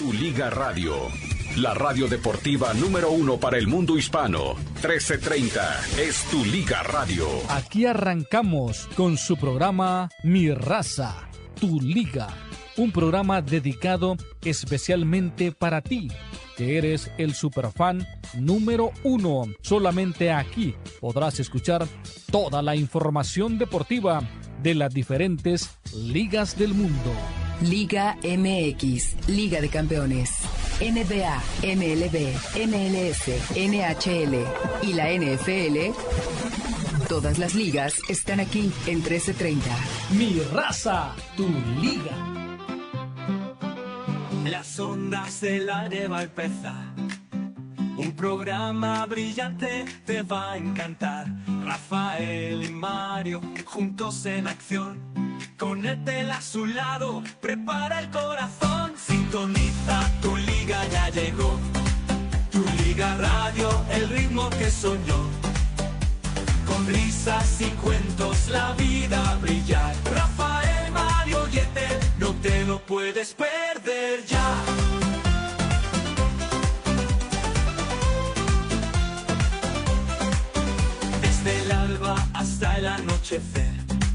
Tu Liga Radio, la radio deportiva número 1 para el mundo hispano. 1330 es Tu Liga Radio. Aquí arrancamos con su programa Mi Raza, Tu Liga. Un programa dedicado especialmente para ti, que eres el superfan número 1. Solamente aquí podrás escuchar toda la información deportiva de las diferentes ligas del mundo. Liga MX, Liga de Campeones, NBA, MLB, MLS, NHL y la NFL. Todas las ligas están aquí en 1330. Mi Raza, Tu Liga. Las ondas del aire va a empezar. Un programa brillante te va a encantar. Rafael y Mario juntos en acción. Con Ethel a su lado, prepara el corazón. Sintoniza, Tu Liga ya llegó. Tu Liga Radio, el ritmo que soñó. Con risas y cuentos la vida brillar. Rafael, Mario y Ethel, no te lo puedes perder ya. Desde el alba hasta el anochecer,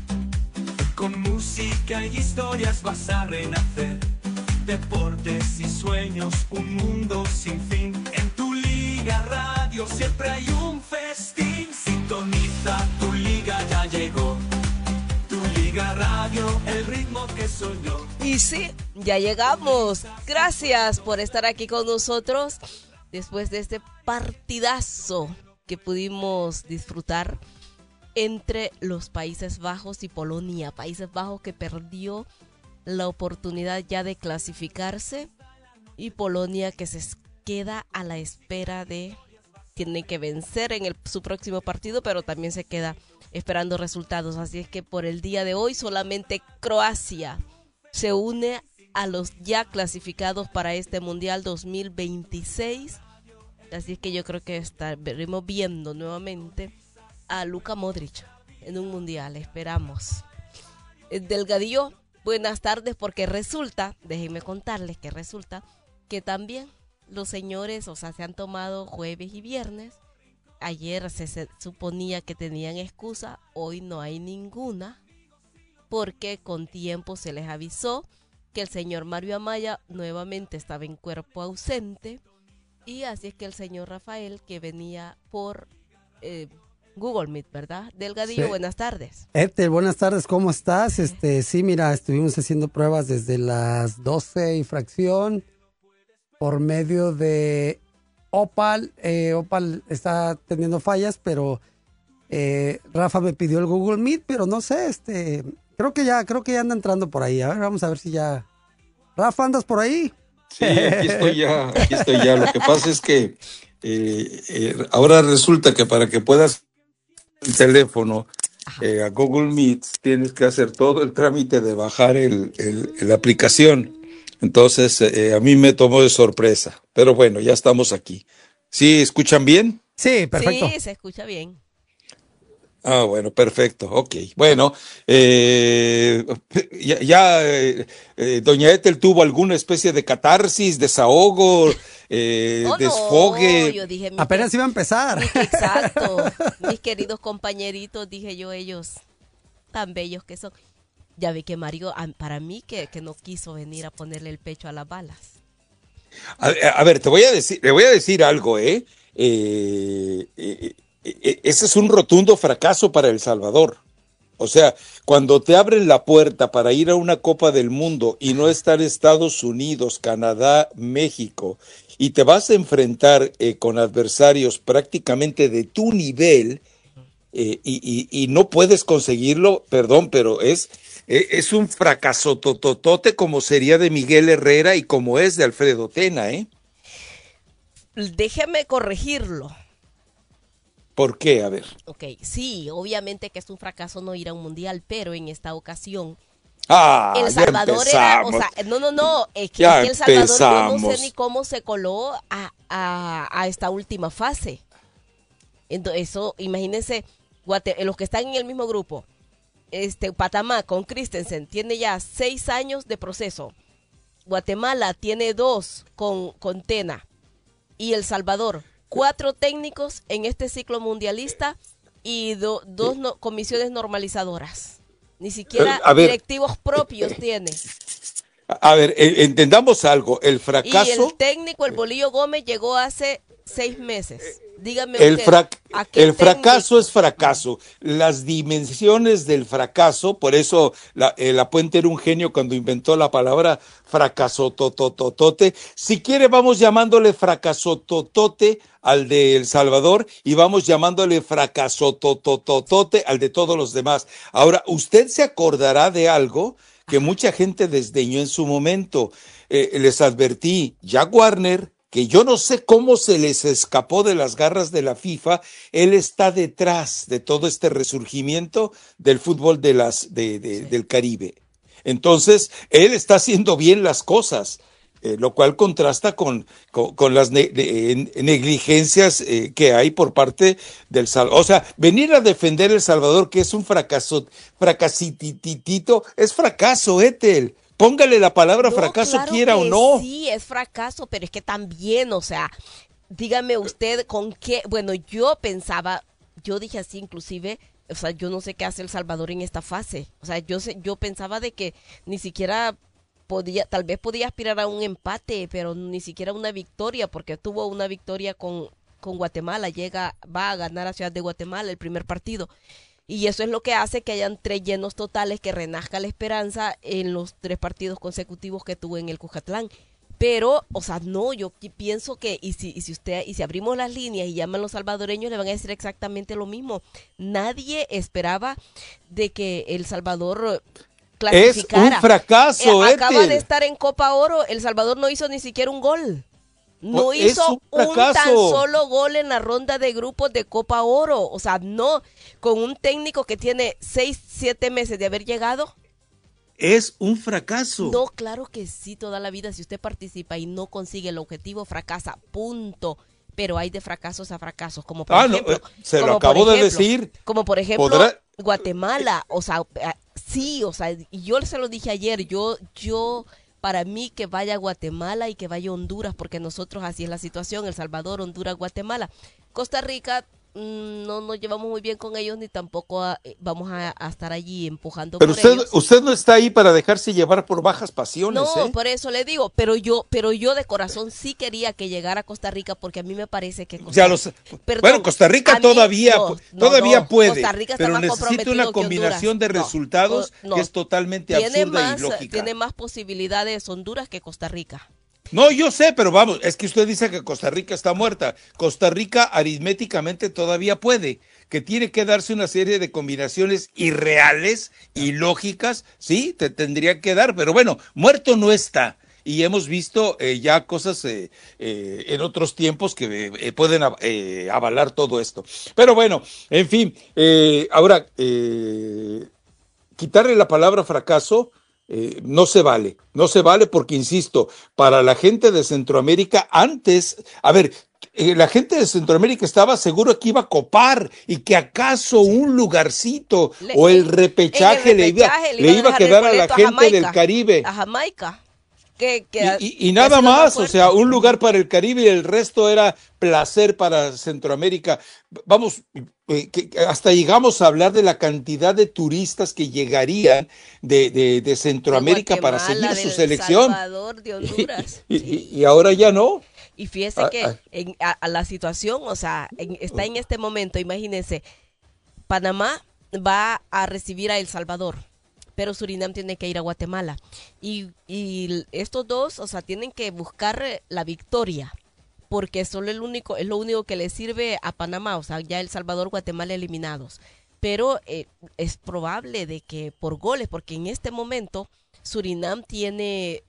con música y historias vas a renacer. Deportes y sueños, un mundo sin fin. En Tu Liga Radio siempre hay un festín. Sintoniza, Tu Liga ya llegó. Tu Liga Radio, el ritmo que soñó. Y sí, ya llegamos. Gracias por estar aquí con nosotros después de este partidazo que pudimos disfrutar entre los Países Bajos y Polonia. Países Bajos que perdió la oportunidad ya de clasificarse y Polonia que se queda a la espera de... Tiene que vencer en su próximo partido, pero también se queda esperando resultados. Así es que por el día de hoy solamente Croacia se une a los ya clasificados para este Mundial 2026. Así es que yo creo que estaremos viendo nuevamente a Luka Modric en un Mundial. Esperamos. Delgadillo, buenas tardes, porque resulta, déjenme contarles que resulta que también los señores, se han tomado jueves y viernes. Ayer se suponía que tenían excusa, hoy no hay ninguna, porque con tiempo se les avisó que el señor Mario Amaya nuevamente estaba en cuerpo ausente, y así es que el señor Rafael, que venía por Google Meet, ¿verdad? Delgadillo, sí. Buenas tardes. Ethel, buenas tardes, ¿cómo estás? Sí, mira, estuvimos haciendo pruebas desde las 12 y fracción, por medio de Opal. Opal está teniendo fallas, pero Rafa me pidió el Google Meet, pero no sé, creo que ya anda entrando por ahí. A ver, vamos a ver si ya... Rafa, ¿andas por ahí? Sí, aquí estoy ya. Lo que pasa es que ahora resulta que para que puedas el teléfono a Google Meet tienes que hacer todo el trámite de bajar la aplicación. Entonces, a mí me tomó de sorpresa. Pero bueno, ya estamos aquí. ¿Sí escuchan bien? Sí, perfecto. Sí, se escucha bien. Ah, bueno, perfecto. Ok. Bueno, doña Ethel tuvo alguna especie de catarsis, desahogo, desfogue. No, yo dije, apenas iba a empezar. Exacto. Mis queridos compañeritos, dije yo, ellos tan bellos que son. Ya vi que Mario, para mí, que no quiso venir a ponerle el pecho a las balas. A ver, le voy a decir algo, ese es un rotundo fracaso para El Salvador. O sea, cuando te abren la puerta para ir a una Copa del Mundo y no estar Estados Unidos, Canadá, México, y te vas a enfrentar con adversarios prácticamente de tu nivel, y no puedes conseguirlo, perdón, pero es un fracaso tototote, como sería de Miguel Herrera y como es de Alfredo Tena, ¿eh? Déjeme corregirlo. ¿Por qué? A ver. Ok, sí, obviamente que es un fracaso no ir a un mundial, pero en esta ocasión El Salvador era, es que El Salvador yo no sé ni cómo se coló a esta última fase. Entonces, eso, imagínense, los que están en el mismo grupo, Panamá con Christensen tiene ya 6 años de proceso. Guatemala tiene 2 con Tena y El Salvador, 4 técnicos en este ciclo mundialista y 2 comisiones normalizadoras. Ni siquiera directivos propios tiene. A ver, entendamos algo, el fracaso... Y el técnico, el Bolillo Gómez, llegó hace 6 meses. Dígame usted, el fracaso es fracaso. Las dimensiones del fracaso, por eso la Puente era un genio cuando inventó la palabra fracasotototote. Si quiere, vamos llamándole fracasototote al de El Salvador y vamos llamándole fracasotototote al de todos los demás. Ahora, usted se acordará de algo que mucha gente desdeñó en su momento. Les advertí, Jack Warner, que yo no sé cómo se les escapó de las garras de la FIFA, él está detrás de todo este resurgimiento del fútbol del Caribe. Entonces, él está haciendo bien las cosas, lo cual contrasta con las negligencias que hay por parte del Salvador. O sea, venir a defender El Salvador, que es un fracasititito, es fracaso, Ethel. Póngale la palabra fracaso, claro quiera o no. Sí, es fracaso, pero es que también, o sea, dígame usted con qué, bueno, yo dije así inclusive, o sea, yo no sé qué hace El Salvador en esta fase. O sea, yo pensaba de que ni siquiera tal vez podía aspirar a un empate, pero ni siquiera una victoria, porque tuvo una victoria con Guatemala, va a ganar a Ciudad de Guatemala el primer partido. Y eso es lo que hace que hayan 3 llenos totales, que renazca la esperanza en los 3 partidos consecutivos que tuvo en el Cucatlán. Pero, o sea, no, yo pienso que, y si abrimos las líneas y llaman a los salvadoreños, le van a decir exactamente lo mismo. Nadie esperaba de que El Salvador clasificara. Es un fracaso, acaba de estar en Copa Oro, El Salvador no hizo ni siquiera un gol. No hizo un tan solo gol en la ronda de grupos de Copa Oro. O sea, no, con un técnico que tiene 6-7 meses de haber llegado. Es un fracaso. No, claro que sí, toda la vida. Si usted participa y no consigue el objetivo, fracasa, punto. Pero hay de fracasos a fracasos, como por ejemplo... se lo acabo de decir. Como por ejemplo, Guatemala. O sea, sí, o sea, y yo se lo dije ayer, yo para mí que vaya a Guatemala y que vaya a Honduras, porque nosotros así es la situación, El Salvador, Honduras, Guatemala. Costa Rica, no nos llevamos muy bien con ellos, ni tampoco vamos a estar allí empujando pero por ellos. Usted no está ahí para dejarse llevar por bajas pasiones, No, por eso le digo, pero yo de corazón sí quería que llegara a Costa Rica, porque a mí me parece que Costa Rica todavía puede, Costa Rica está pero más necesita una combinación de resultados que es totalmente absurda y ilógica. Tiene más posibilidades Honduras que Costa Rica. No, yo sé, pero vamos, es que usted dice que Costa Rica está muerta. Costa Rica aritméticamente todavía puede, que tiene que darse una serie de combinaciones irreales, ilógicas, sí, te tendría que dar, pero bueno, muerto no está. Y hemos visto ya cosas en otros tiempos que pueden avalar todo esto. Pero bueno, en fin, ahora, quitarle la palabra fracaso, no se vale porque, insisto, para la gente de Centroamérica antes, la gente de Centroamérica estaba seguro que iba a copar y que acaso un lugarcito o el repechaje le iba a quedar a la gente del Caribe. A Jamaica. Y nada más, o sea, un lugar para el Caribe y el resto era placer para Centroamérica. Vamos, hasta llegamos a hablar de la cantidad de turistas que llegarían de Centroamérica para seguir su selección. Salvador, de Honduras. Y ahora ya no. Y fíjese que a la situación, o sea, está en este momento, imagínense, Panamá va a recibir a El Salvador, pero Surinam tiene que ir a Guatemala. Y estos dos, o sea, tienen que buscar la victoria, porque es lo único que le sirve a Panamá, o sea, ya El Salvador, Guatemala eliminados. Pero es probable de que por goles, porque en este momento Surinam tiene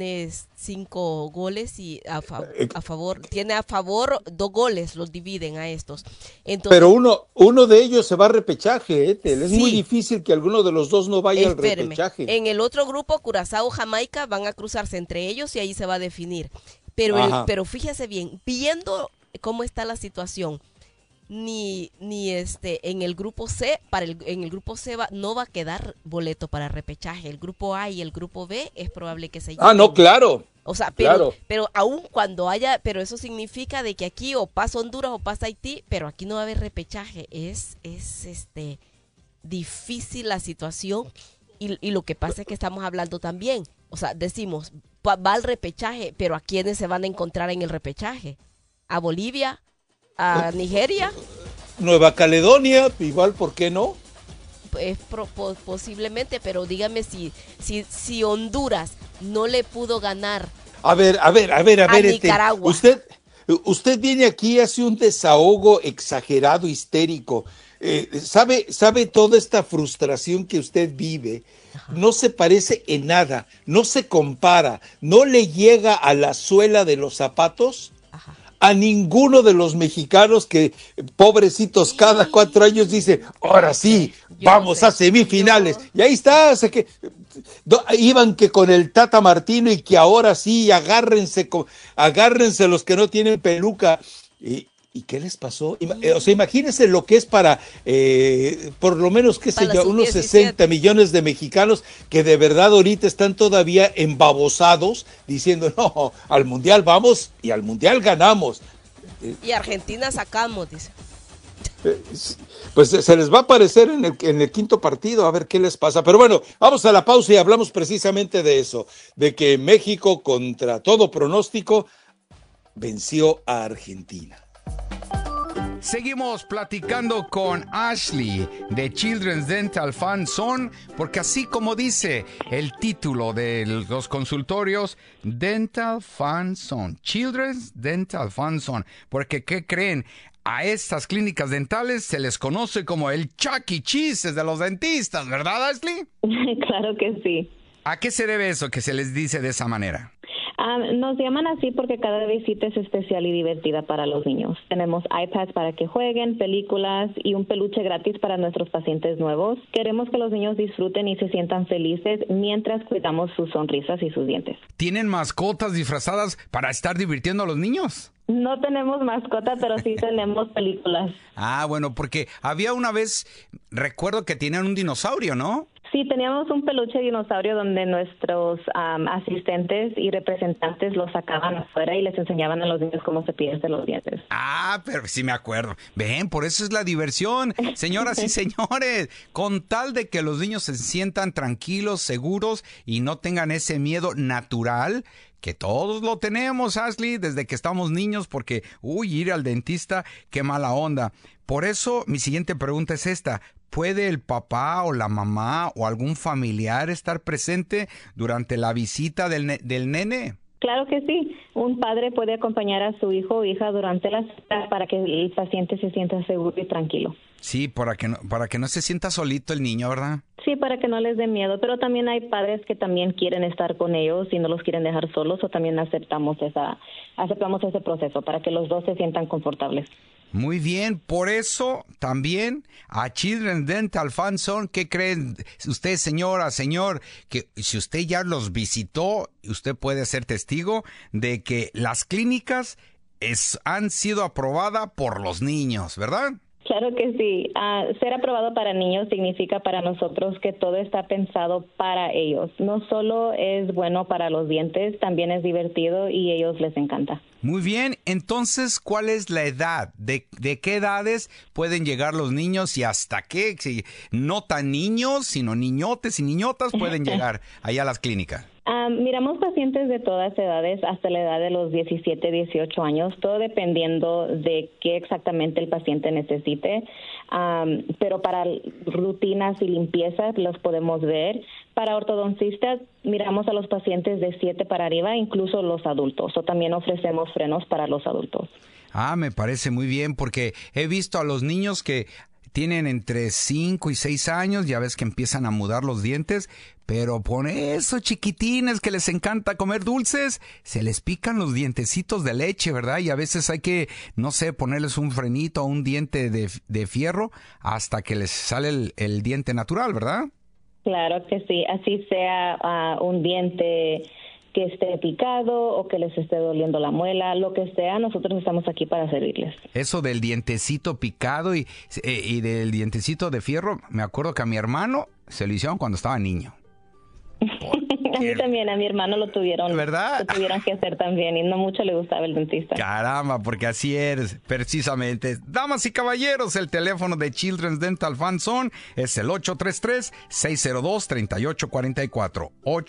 5 goles y a favor, tiene a favor 2 goles, los dividen a estos. Entonces, pero uno de ellos se va a repechaje, Ethel. Es muy difícil que alguno de los dos no vaya al repechaje. En el otro grupo, Curazao, Jamaica, van a cruzarse entre ellos y ahí se va a definir. Pero fíjese bien, viendo cómo está la situación, ni en el grupo C. En el grupo C no va a quedar boleto para repechaje. El grupo A y el grupo B es probable que se lleven. Ah, no, claro. O sea, claro. pero aún cuando haya, pero eso significa de que aquí o pasa Honduras o pasa Haití, pero aquí no va a haber repechaje. Es difícil la situación y lo que pasa es que estamos hablando también, o sea, decimos, va al repechaje, pero ¿a quiénes se van a encontrar en el repechaje? ¿A Bolivia? ¿A Nigeria? Nueva Caledonia, igual, ¿por qué no? Posiblemente, pero dígame si Honduras no le pudo ganar a ver, Nicaragua. Usted viene aquí y hace un desahogo exagerado, histérico. ¿Sabe toda esta frustración que usted vive? Ajá. No se parece en nada, no se compara, no le llega a la suela de los zapatos. Ajá. A ninguno de los mexicanos que, pobrecitos, cada 4 años dice, ahora sí, vamos a semifinales. Y ahí está, iban que con el Tata Martino y que ahora sí, agárrense los que no tienen peluca. ¿Y qué les pasó? O sea, imagínense lo que es para, por lo menos, qué sé yo, unos 60 millones de mexicanos que de verdad ahorita están todavía embabosados diciendo, no, al Mundial vamos y al Mundial ganamos. Y Argentina sacamos, dice. Pues se les va a aparecer en el quinto partido, a ver qué les pasa. Pero bueno, vamos a la pausa y hablamos precisamente de eso, de que México, contra todo pronóstico, venció a Argentina. Seguimos platicando con Ashley de Children's Dental Fund Zone, porque así como dice el título de los consultorios, Dental Fund Zone, Children's Dental Fund Zone, porque ¿qué creen? A estas clínicas dentales se les conoce como el Chuck E. Cheese de los dentistas, ¿verdad, Ashley? Claro que sí. ¿A qué se debe eso que se les dice de esa manera? Nos llaman así porque cada visita es especial y divertida para los niños. Tenemos iPads para que jueguen, películas y un peluche gratis para nuestros pacientes nuevos. Queremos que los niños disfruten y se sientan felices mientras cuidamos sus sonrisas y sus dientes. ¿Tienen mascotas disfrazadas para estar divirtiendo a los niños? No tenemos mascota, pero sí tenemos películas. Ah, bueno, porque había una vez, recuerdo que tenían un dinosaurio, ¿no? Sí, teníamos un peluche dinosaurio donde nuestros asistentes y representantes lo sacaban afuera y les enseñaban a los niños cómo cepillarse los dientes. Ah, pero sí me acuerdo. Ven, por eso es la diversión, señoras y señores. Con tal de que los niños se sientan tranquilos, seguros y no tengan ese miedo natural, que todos lo tenemos, Ashley, desde que estamos niños, porque, ir al dentista, qué mala onda. Por eso, mi siguiente pregunta es esta. ¿Puede el papá o la mamá o algún familiar estar presente durante la visita del nene? Claro que sí. Un padre puede acompañar a su hijo o hija durante la cita para que el paciente se sienta seguro y tranquilo. Sí, para que no se sienta solito el niño, ¿verdad? Sí, para que no les dé miedo, pero también hay padres que también quieren estar con ellos y no los quieren dejar solos, o también aceptamos ese proceso para que los dos se sientan confortables. Muy bien, por eso también a Children's Dental Fund Zone, ¿qué creen usted, señora, señor? Que si usted ya los visitó, usted puede ser testigo de que las clínicas han sido aprobadas por los niños, ¿verdad? Claro que sí. Ser aprobado para niños significa para nosotros que todo está pensado para ellos. No solo es bueno para los dientes, también es divertido y a ellos les encanta. Muy bien, entonces, ¿cuál es la edad? ¿De qué edades pueden llegar los niños y hasta qué? Si no tan niños, sino niñotes y niñotas pueden llegar allá a las clínicas. Miramos pacientes de todas edades hasta la edad de los 17, 18 años, todo dependiendo de qué exactamente el paciente necesite, pero para rutinas y limpiezas los podemos ver. Para ortodoncistas miramos a los pacientes de 7 para arriba, incluso los adultos, o también ofrecemos frenos para los adultos. Me parece muy bien porque he visto a los niños que tienen entre 5 y 6 años, ya ves que empiezan a mudar los dientes, pero por esos chiquitines que les encanta comer dulces, se les pican los dientecitos de leche, ¿verdad? Y a veces hay que, ponerles un frenito o un diente de fierro hasta que les sale el diente natural, ¿verdad? Claro que sí, así sea un diente que esté picado o que les esté doliendo la muela, lo que sea, nosotros estamos aquí para servirles. Eso del dientecito picado y del dientecito de fierro, me acuerdo que a mi hermano se lo hicieron cuando estaba niño. A mí también, a mi hermano lo tuvieron, ¿verdad? Lo tuvieron que hacer también y no mucho le gustaba el dentista. Caramba, porque así eres, precisamente. Damas y caballeros, el teléfono de Children's Dental Fan Zone es el 833-602-3844.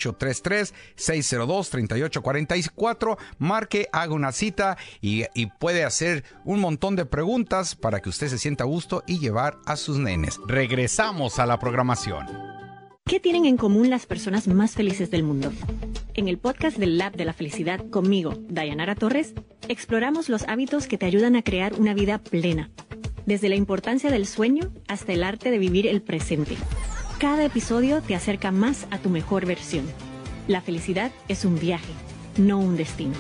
833-602-3844. Marque, haga una cita y puede hacer un montón de preguntas para que usted se sienta a gusto y llevar a sus nenes. Regresamos a la programación. ¿Qué tienen en común las personas más felices del mundo? En el podcast del Lab de la Felicidad conmigo, Dayanara Torres, exploramos los hábitos que te ayudan a crear una vida plena. Desde la importancia del sueño hasta el arte de vivir el presente. Cada episodio te acerca más a tu mejor versión. La felicidad es un viaje, no un destino.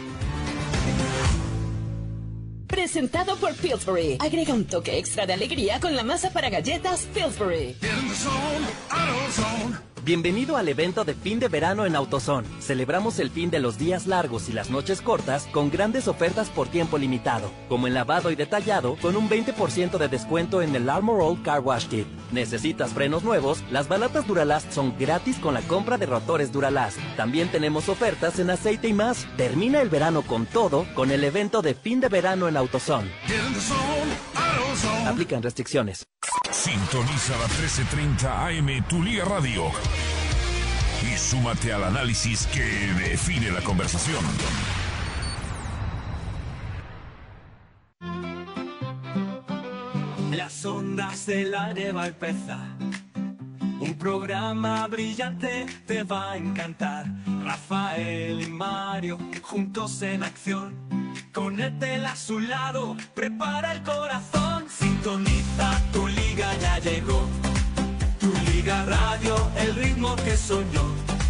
Presentado por Pillsbury. Agrega un toque extra de alegría con la masa para galletas Pillsbury. Bienvenido al evento de fin de verano en AutoZone. Celebramos el fin de los días largos y las noches cortas con grandes ofertas por tiempo limitado, como en lavado y detallado con un 20% de descuento en el Armor All Car Wash Kit. ¿Necesitas frenos nuevos? Las balatas Duralast son gratis con la compra de rotores Duralast. También tenemos ofertas en aceite y más. Termina el verano con todo con el evento de fin de verano en AutoZone. Aplican restricciones. Sintoniza la 1330 AM Tu Liga Radio y súmate al análisis que define la conversación. Las ondas del aire va a empezar. Un programa brillante te va a encantar. Rafael y Mario juntos en acción. Con Etel a su lado, prepara el corazón. Sintoniza, tu liga ya llegó. Tu Liga Radio, el ritmo que soñó.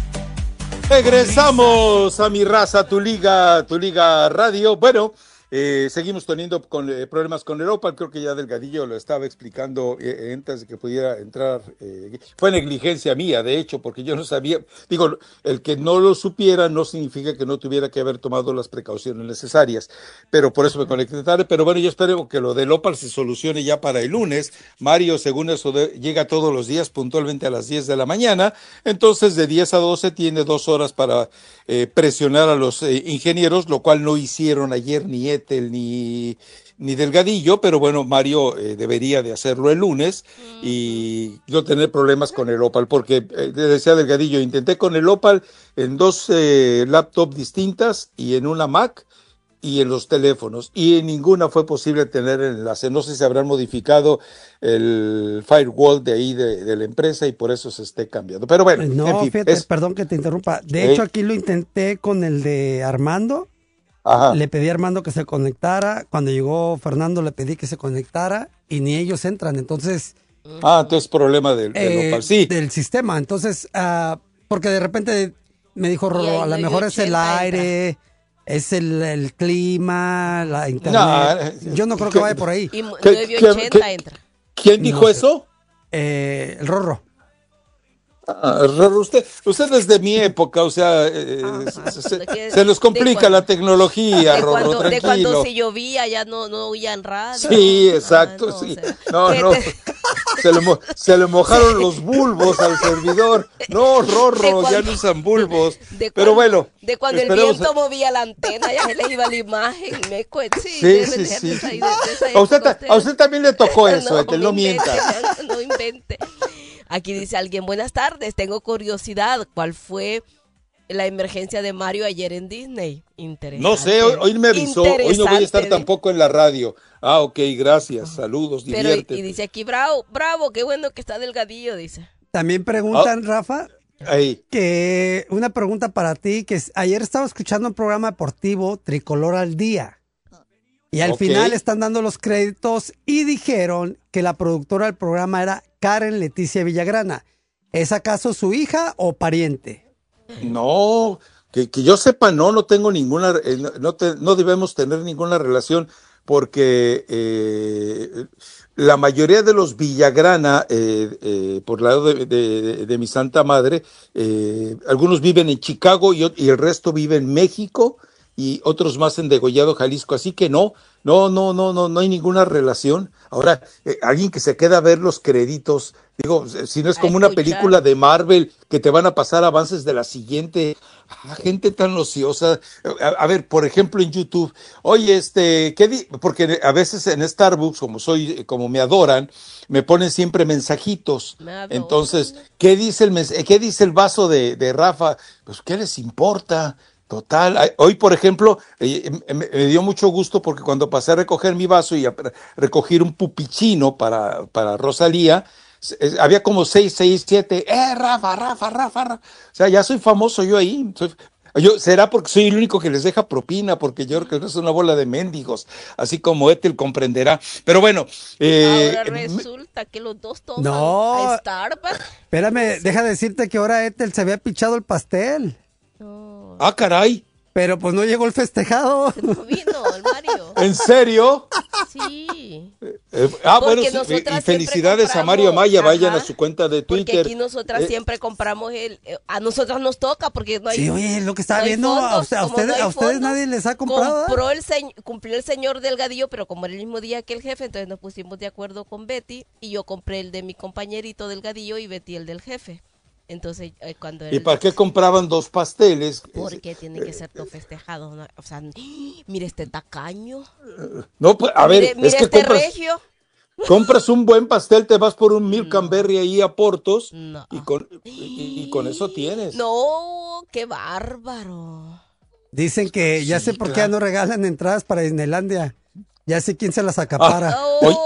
Regresamos a Mi Raza, tu liga radio. Bueno, seguimos teniendo problemas con el Opal. Creo que ya Delgadillo lo estaba explicando antes de que pudiera entrar. Fue negligencia mía, de hecho, porque yo no sabía. Digo, el que no lo supiera no significa que no tuviera que haber tomado las precauciones necesarias. Pero por eso me conecté tarde. Pero bueno, yo espero que lo del Opal se solucione ya para el lunes. Mario, según eso, llega todos los días puntualmente a las 10 de la mañana. Entonces, de 10 a 12 tiene 2 horas para presionar a los ingenieros, lo cual no hicieron ayer ni Etel ni Delgadillo, pero bueno, Mario debería de hacerlo el lunes y no tener problemas con el Opal, porque decía Delgadillo, intenté con el Opal en 2 laptops distintas y en una Mac y en los teléfonos, y en ninguna fue posible tener el enlace. No sé si habrán modificado el firewall de ahí de la empresa y por eso se esté cambiando. Pero bueno, no, en fin, fíjate, perdón que te interrumpa. De hecho, aquí lo intenté con el de Armando. Ajá. Le pedí a Armando que se conectara. Cuando llegó Fernando le pedí que se conectara y ni ellos entran. Entonces... entonces problema del Opal, sí. Del sistema. Entonces, porque de repente me dijo Rorro, a lo mejor es el aire... Es el clima, la internet. No, yo no creo que vaya por ahí. Y 980 entra. ¿Quién dijo eso? El Rorro. Rorro, usted es de mi época, o sea, se nos complica la tecnología, Rorro, tranquilo. De cuando si llovía ya no oían radio. Sí, exacto, no, sí. Se le mojaron los bulbos al servidor. No, Rorro, ya no usan bulbos. Pero bueno. De cuando el viento movía la antena, ya se le iba la imagen. Sí. A usted también le tocó eso, Etel, no mienta. No invente. Aquí dice alguien, buenas tardes, tengo curiosidad, ¿cuál fue la emergencia de Mario ayer en Disney? Interesante. No sé, hoy me avisó, hoy no voy a estar tampoco en la radio. Ok, gracias, saludos, diviértete. Y dice aquí, bravo, qué bueno que está Delgadillo, dice. También preguntan, Rafa, que una pregunta para ti, que ayer estaba escuchando un programa deportivo, Tricolor al Día. Y al final están dando los créditos y dijeron que la productora del programa era Karen Leticia Villagrana. ¿Es acaso su hija o pariente? No, que yo sepa, no tengo ninguna, no debemos tener ninguna relación porque la mayoría de los Villagrana, por el lado de mi santa madre, algunos viven en Chicago y el resto vive en México y otros más en Degollado, Jalisco, así que no hay ninguna relación. Ahora, alguien que se queda a ver los créditos, digo, si no es como una película de Marvel que te van a pasar avances de la siguiente, gente tan ociosa. A ver, por ejemplo, en YouTube, oye, porque a veces en Starbucks, como me adoran, me ponen siempre mensajitos. Entonces, ¿qué dice el vaso de Rafa? Pues, ¿qué les importa? Total, hoy por ejemplo me dio mucho gusto porque cuando pasé a recoger mi vaso y a recoger un pupichino para Rosalía, había como 7, Rafa. O sea, ya soy famoso yo ahí. Será porque soy el único que les deja propina, porque yo creo que es una bola de mendigos, así como Ethel comprenderá. Pero bueno. Ahora resulta que los dos toman a Starbucks. Espérame, deja decirte que ahora Ethel se había pichado el pastel. Ah, caray. Pero pues no llegó el festejado. No vino el Mario. ¿En serio? Sí. Bueno, y felicidades a Mario Amaya, vayan a su cuenta de Twitter. Porque aquí nosotras siempre compramos a nosotras nos toca porque no hay. Sí, oye, lo que estaba viendo, fondos, a ustedes nadie les ha comprado. Cumplió el señor Delgadillo, pero como era el mismo día que el jefe, entonces nos pusimos de acuerdo con Betty y yo compré el de mi compañerito Delgadillo y Betty el del jefe. Entonces, cuando ¿Y para qué compraban 2 pasteles? Porque tienen que ser todos festejados, ¿no? O sea, mire este tacaño. No, pues, a ver, mire es que regio. Compras un buen pastel, te vas por un Milk and Berry ahí a Portos y con eso tienes. No, qué bárbaro. Dicen que ya sé por qué ya no regalan entradas para Disneylandia. Ya sé quién se las acapara.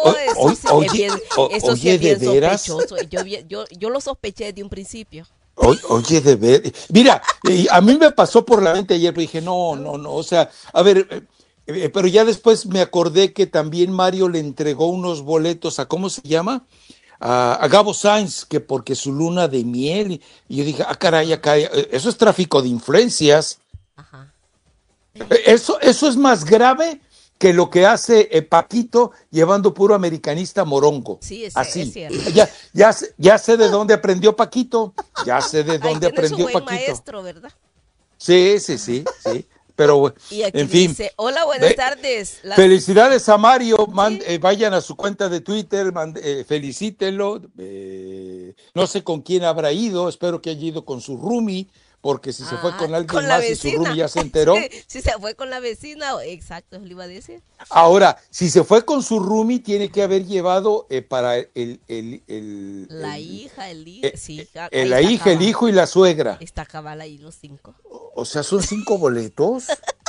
Eso sí es bien sospechoso. Yo lo sospeché desde un principio. Oye, de ver. Mira, a mí me pasó por la mente ayer, pero dije, no. O sea, a ver, pero ya después me acordé que también Mario le entregó unos boletos a, ¿cómo se llama? A Gabo Sainz, que porque su luna de miel. Y yo dije, caray, eso es tráfico de influencias. Ajá. Eso es más grave que lo que hace Paquito llevando puro americanista morongo. Sí, así. Es cierto. Ya sé de dónde aprendió Paquito. Ya sé de dónde aprendió buen Paquito. Maestro, ¿verdad? Sí. Pero, y aquí en fin. Dice, hola, buenas tardes. Felicidades a Mario. Vayan a su cuenta de Twitter, felicítenlo. No sé con quién habrá ido. Espero que haya ido con su roomie. Porque si se fue con alguien más y su roomie ya se enteró. Si se fue con la vecina, exacto, le iba a decir. Ahora, si se fue con su roomie, tiene que haber llevado para la hija, el hijo. Sí, la hija, el hijo y la suegra. Está cabal ahí los 5. O sea, ¿son 5 boletos?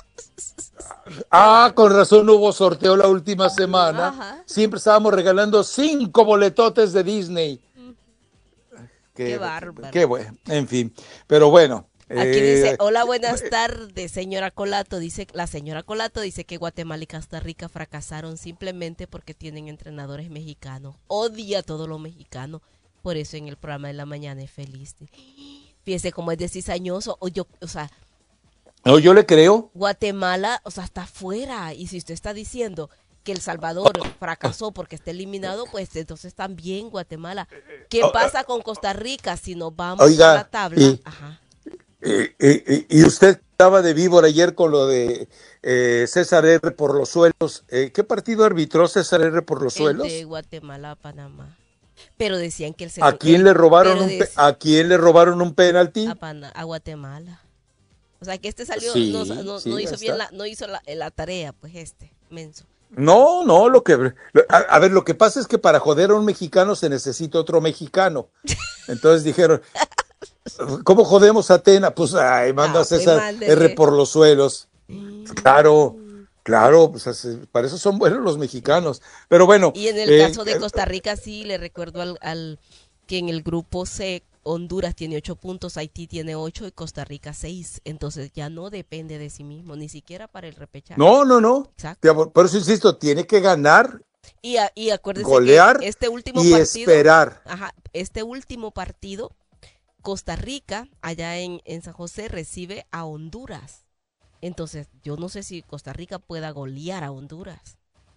Con razón no hubo sorteo la última semana. Ajá. Siempre estábamos regalando 5 boletotes de Disney. Qué bárbaro. Qué bueno, en fin. Pero bueno. Aquí dice, hola, buenas tardes, señora Colato. La señora Colato dice que Guatemala y Costa Rica fracasaron simplemente porque tienen entrenadores mexicanos. Odia todo lo mexicano. Por eso en el programa de la mañana es feliz. Fíjese cómo es de cizañoso. No, yo le creo. Guatemala, está afuera. Y si usted está diciendo que El Salvador fracasó porque está eliminado, pues entonces también Guatemala. ¿Qué pasa con Costa Rica si nos vamos a la tabla? Y usted estaba de víbora ayer con lo de César R. por los suelos. ¿Qué partido arbitró César R. por los suelos? De Guatemala a Panamá. Pero decían que ¿A quién le robaron un penalti? A Guatemala. O sea, que salió, sí, no hizo bien no hizo la tarea, pues menso. No, lo que pasa es que para joder a un mexicano se necesita otro mexicano. Entonces dijeron, ¿cómo jodemos a Atena? Pues manda a César R. por los suelos. Claro, pues para eso son buenos los mexicanos. Pero bueno. Y en el caso de Costa Rica sí, le recuerdo al que en el grupo C Honduras tiene 8 puntos, Haití tiene 8 y Costa Rica 6. Entonces ya no depende de sí mismo, ni siquiera para el repechaje. No. Exacto. Por eso insisto, tiene que ganar, y acuérdese golear que este último y partido, esperar. Este último partido, Costa Rica, allá en San José, recibe a Honduras. Entonces, yo no sé si Costa Rica pueda golear a Honduras.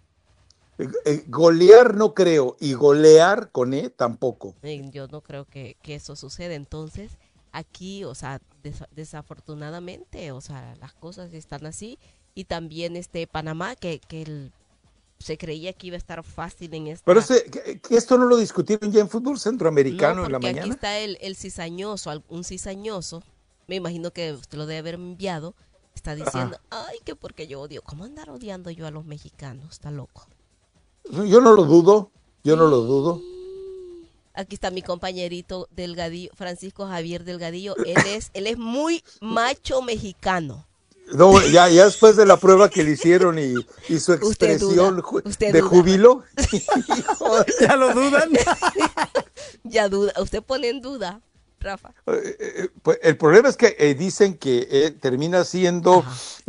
Golear no creo, y golear con E tampoco. Yo no creo que eso suceda. Entonces, aquí, o sea, desafortunadamente, o sea, las cosas están así. Y también Panamá, que se creía que iba a estar fácil en esta... Pero que esto no lo discutieron ya en fútbol centroamericano no, en la mañana. Aquí está el cizañoso, un cizañoso, me imagino que usted lo debe haber enviado, está diciendo, ay, que porque yo odio, ¿cómo andar odiando yo a los mexicanos? Está loco. Yo no lo dudo. Aquí está mi compañerito Delgadillo, Francisco Javier Delgadillo, él es muy macho mexicano. No, ya después de la prueba que le hicieron y su expresión de júbilo. ¿Ya lo dudan? Ya duda, usted pone en duda, Rafa. Pues el problema es que dicen que termina siendo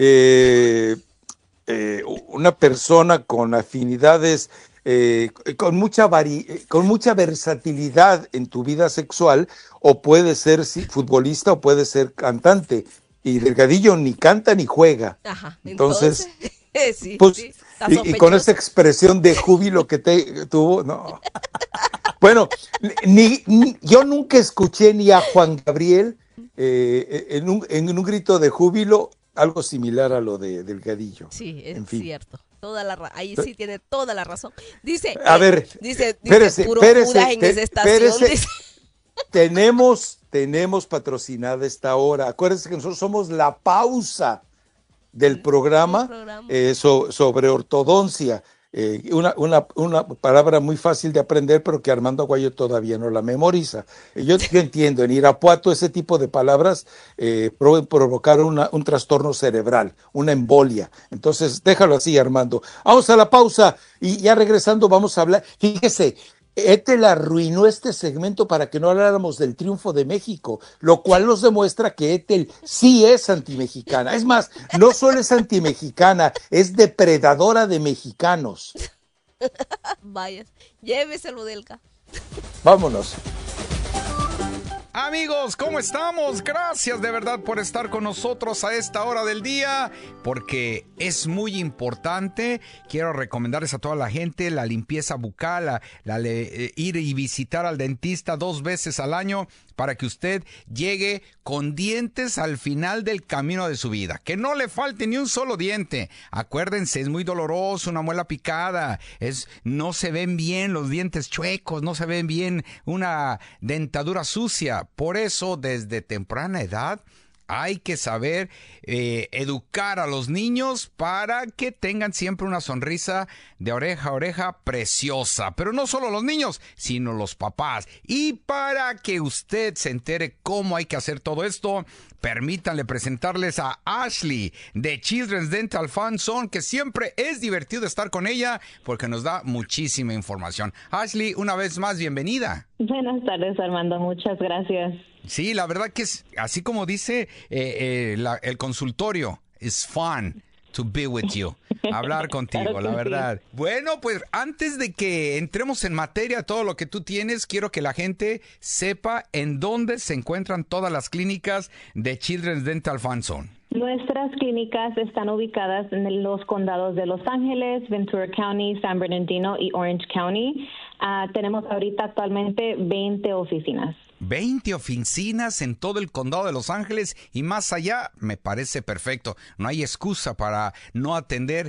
una persona con afinidades, con mucha versatilidad en tu vida sexual, o puede ser futbolista o puede ser cantante. Y Delgadillo ni canta ni juega. Ajá, entonces sí, pues, sí, y con esa expresión de júbilo que tuvo, no. Bueno, yo nunca escuché ni a Juan Gabriel en un grito de júbilo algo similar a lo de Delgadillo. Sí, es cierto. Ahí Sí. sí tiene toda la razón. Dice, dice puro Judas en esa estación. Tenemos patrocinada esta hora. Acuérdense que nosotros somos la pausa del programa, sobre ortodoncia. Una palabra muy fácil de aprender, pero que Armando Aguayo todavía no la memoriza. Yo entiendo, en Irapuato ese tipo de palabras pueden provocar un trastorno cerebral, una embolia. Entonces, déjalo así, Armando. Vamos a la pausa y ya regresando vamos a hablar. Fíjese, Ethel arruinó este segmento para que no habláramos del triunfo de México, lo cual nos demuestra que Ethel sí es antimexicana. Es más, no solo es antimexicana, es depredadora de mexicanos. Vaya, lléveselo, Delga. Vámonos. Amigos, ¿cómo estamos? Gracias de verdad por estar con nosotros a esta hora del día, porque es muy importante. Quiero recomendarles a toda la gente la limpieza bucal, ir y visitar al dentista 2 veces al año para que usted llegue con dientes al final del camino de su vida. Que no le falte ni un solo diente. Acuérdense, es muy doloroso una muela picada. No se ven bien los dientes chuecos, no se ven bien una dentadura sucia. Por eso, desde temprana edad, hay que saber educar a los niños para que tengan siempre una sonrisa de oreja a oreja preciosa. Pero no solo los niños, sino los papás. Y para que usted se entere cómo hay que hacer todo esto, permítanle presentarles a Ashley de Children's Dental Fun Zone, que siempre es divertido estar con ella porque nos da muchísima información. Ashley, una vez más, bienvenida. Buenas tardes, Armando. Muchas gracias. Sí, la verdad que es, así como dice el consultorio, it's fun to be with you. Hablar contigo, claro, la verdad. Sí. Bueno, pues antes de que entremos en materia, todo lo que tú tienes, quiero que la gente sepa en dónde se encuentran todas las clínicas de Children's Dental Fun Zone. Nuestras clínicas están ubicadas en los condados de Los Ángeles, Ventura County, San Bernardino y Orange County. Tenemos ahorita actualmente 20 oficinas. 20 oficinas en todo el condado de Los Ángeles y más allá, me parece perfecto. No hay excusa para no atender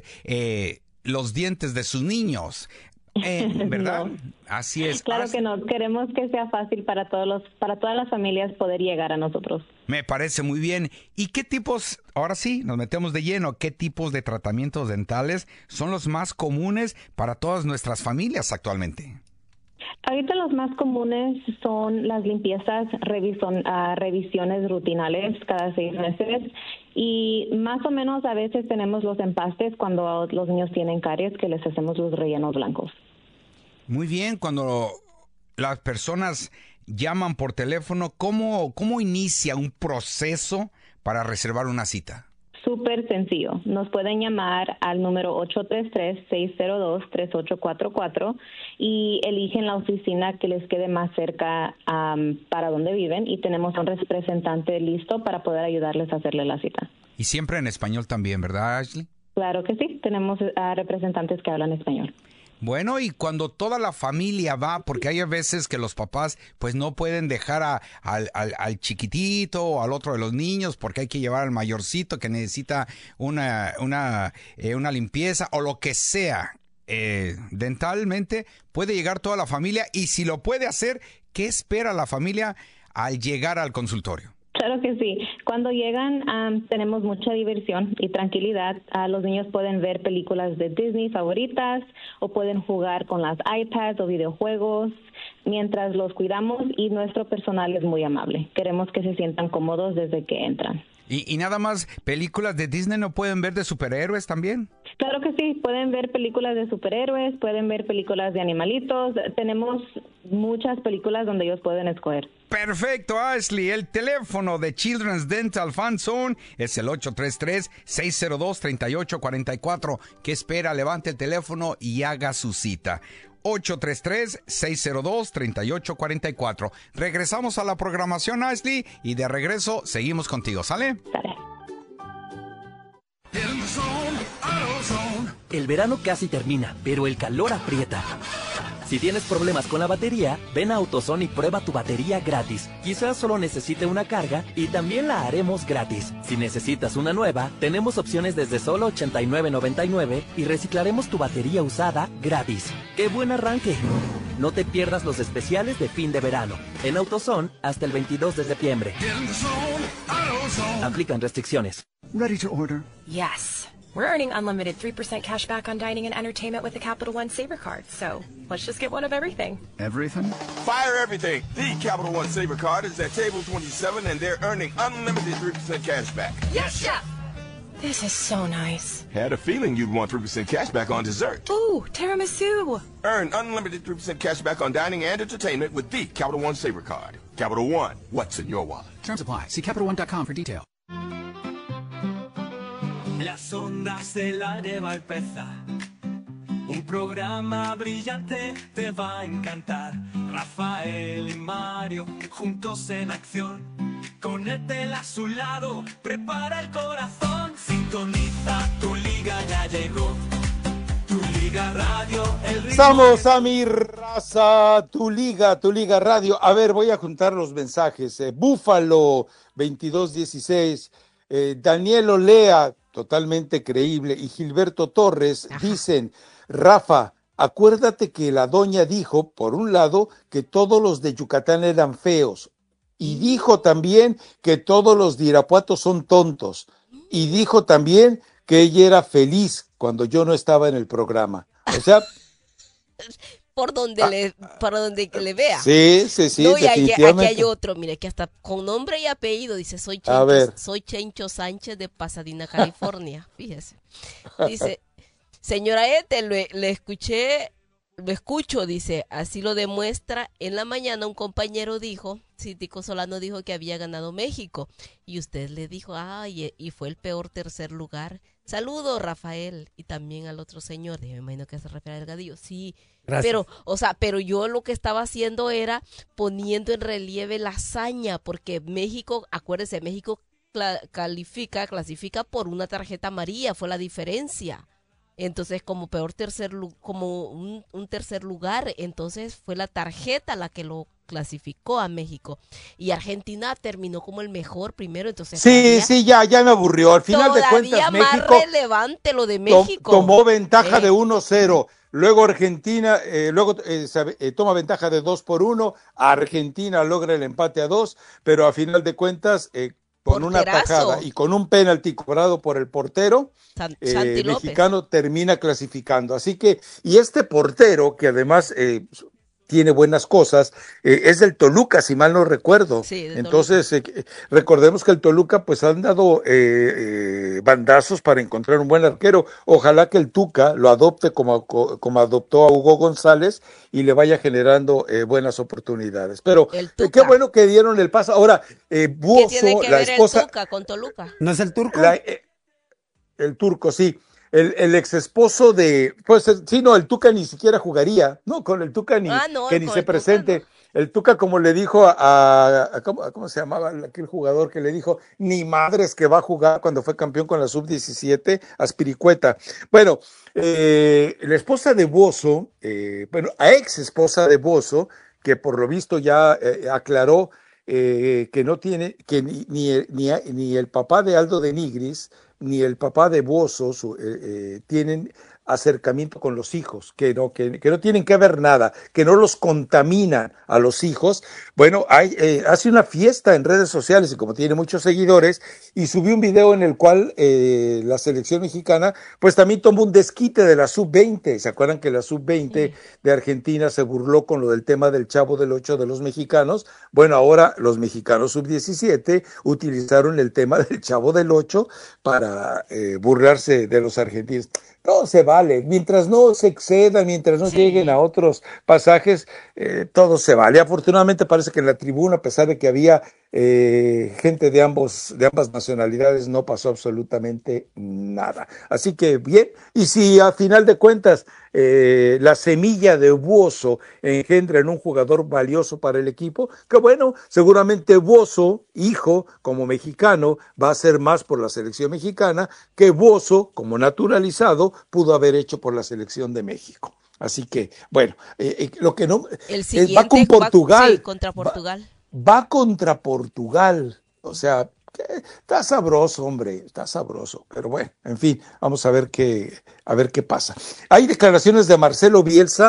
los dientes de sus niños. ¿Verdad? No. Así es. Claro que no. Queremos que sea fácil para todas las familias poder llegar a nosotros. Me parece muy bien. ¿Y qué tipos, ahora sí, nos metemos de lleno, qué tipos de tratamientos dentales son los más comunes para todas nuestras familias actualmente? Ahorita los más comunes son las limpiezas, revisiones rutinales cada 6 meses y más o menos a veces tenemos los empastes cuando los niños tienen caries que les hacemos los rellenos blancos. Muy bien, cuando las personas llaman por teléfono, ¿cómo inicia un proceso para reservar una cita? Súper sencillo. Nos pueden llamar al número 833-602-3844 y eligen la oficina que les quede más cerca para donde viven y tenemos un representante listo para poder ayudarles a hacerle la cita. Y siempre en español también, ¿verdad, Ashley? Claro que sí. Tenemos representantes que hablan español. Bueno, y cuando toda la familia va, porque hay veces que los papás pues no pueden dejar al chiquitito o al otro de los niños porque hay que llevar al mayorcito que necesita una limpieza o lo que sea. Dentalmente puede llegar toda la familia y si lo puede hacer, ¿qué espera la familia al llegar al consultorio? Claro que sí. Cuando llegan tenemos mucha diversión y tranquilidad. Los niños pueden ver películas de Disney favoritas o pueden jugar con las iPads o videojuegos mientras los cuidamos y nuestro personal es muy amable. Queremos que se sientan cómodos desde que entran. ¿Y nada más películas de Disney no pueden ver de superhéroes también? Claro que sí, pueden ver películas de superhéroes, pueden ver películas de animalitos. Tenemos muchas películas donde ellos pueden escoger. Perfecto, Ashley. El teléfono de Children's Dental Fan Zone es el 833-602-3844. ¿Qué espera? Levante el teléfono y haga su cita. 833-602-3844. Regresamos a la programación, Ashley, y de regreso seguimos contigo, ¿sale? El verano casi termina, pero el calor aprieta. Si tienes problemas con la batería, ven a AutoZone y prueba tu batería gratis. Quizás solo necesite una carga y también la haremos gratis. Si necesitas una nueva, tenemos opciones desde solo $89.99 y reciclaremos tu batería usada gratis. ¡Qué buen arranque! No te pierdas los especiales de fin de verano. En AutoZone hasta el 22 de septiembre. Aplican restricciones. Ready to order? Yes. We're earning unlimited 3% cash back on dining and entertainment with the Capital One Saver Card. So let's just get one of everything. Everything? Fire everything. The Capital One Saver Card is at table 27 and they're earning unlimited 3% cash back. Yes, Chef! This is so nice. Had a feeling you'd want 3% cash back on dessert. Ooh, tiramisu. Earn unlimited 3% cash back on dining and entertainment with the Capital One Saver Card. Capital One, what's in your wallet? Terms apply. See CapitalOne.com for details. Las ondas de la va a empezar. Un programa brillante te va a encantar. Rafael y Mario juntos en acción. Con Etel a su lado, prepara el corazón. Sintoniza, tu liga ya llegó. Tu Liga Radio, el ritmo. Estamos a mi raza, tu liga radio. A ver, voy a juntar los mensajes. Búfalo 2216, Daniel Olea, totalmente creíble, y Gilberto Torres dicen: Rafa, acuérdate que la doña dijo, por un lado, que todos los de Yucatán eran feos, y dijo también que todos los de Irapuato son tontos, y dijo también que ella era feliz cuando yo no estaba en el programa. O sea... por donde le vea. Sí, No, y definitivamente. aquí hay otro, mire, que hasta con nombre y apellido dice: soy Chencho Sánchez de Pasadena, California. Fíjese. Dice: señora Ete, le escucho, dice, así lo demuestra. En la mañana un compañero dijo, Cítico Solano dijo que había ganado México. Y usted le dijo, y fue el peor tercer lugar. Saludo, Rafael, y también al otro señor. Me imagino que se refiere al Delgadillo. Sí, gracias. pero yo lo que estaba haciendo era poniendo en relieve la hazaña, porque México, acuérdese, México clasifica por una tarjeta amarilla, fue la diferencia. Entonces, como peor un tercer lugar, entonces fue la tarjeta la que lo clasificó a México. Y Argentina terminó como el mejor primero, entonces... Sí, ya me aburrió. Al final de cuentas, más México relevante lo de México. Tomó ventaja de 1-0. Luego Argentina toma ventaja de 2-1. Argentina logra el empate a 2, pero a final de cuentas... con una tajada y con un penalti cobrado por el portero mexicano, termina clasificando. Así que, y este portero, que además tiene buenas cosas, es del Toluca, si mal no recuerdo. Sí, entonces, recordemos que el Toluca pues han dado bandazos para encontrar un buen arquero. Ojalá que el Tuca lo adopte como adoptó a Hugo González y le vaya generando buenas oportunidades. Pero qué bueno que dieron el paso. Ahora, Buoso, ¿qué tiene que la ver esposa, el Tuca con Toluca? ¿No es el turco? El turco, sí. El ex esposo de, pues sí, no, el Tuca ni siquiera jugaría, no, con el Tuca ni se presente. el Tuca como le dijo ¿cómo se llamaba aquel jugador que le dijo, ni madres que va a jugar cuando fue campeón con la sub-17, Aspiricueta? Bueno, la esposa de Bozzo, a ex esposa de Bozzo, que por lo visto ya aclaró que no tiene, que ni el papá de Aldo de Nigris, ni el papá de Bozzo tienen acercamiento con los hijos, que no tienen que ver nada, que no los contaminan a los hijos. Bueno, hace una fiesta en redes sociales y como tiene muchos seguidores, y subió un video en el cual la selección mexicana pues también tomó un desquite de la sub-20. ¿Se acuerdan que la sub-20 de Argentina se burló con lo del tema del Chavo del Ocho de los mexicanos? Bueno, ahora los mexicanos sub-17 utilizaron el tema del Chavo del Ocho para burlarse de los argentinos. Todo se vale, mientras no se excedan, mientras no lleguen a otros pasajes, todo se vale. Afortunadamente parece que en la tribuna, a pesar de que había gente de ambas nacionalidades, no pasó absolutamente nada. Así que bien, y si a final de cuentas la semilla de Bozzo engendra en un jugador valioso para el equipo, que bueno, seguramente Bozzo, hijo, como mexicano, va a hacer más por la selección mexicana que Bozzo, como naturalizado, pudo haber hecho por la selección de México. Así que, bueno, lo que no... El siguiente va con Portugal. Contra Portugal. Va contra Portugal. O sea, está sabroso, hombre, está sabroso. Pero bueno, en fin, vamos a ver qué pasa. Hay declaraciones de Marcelo Bielsa.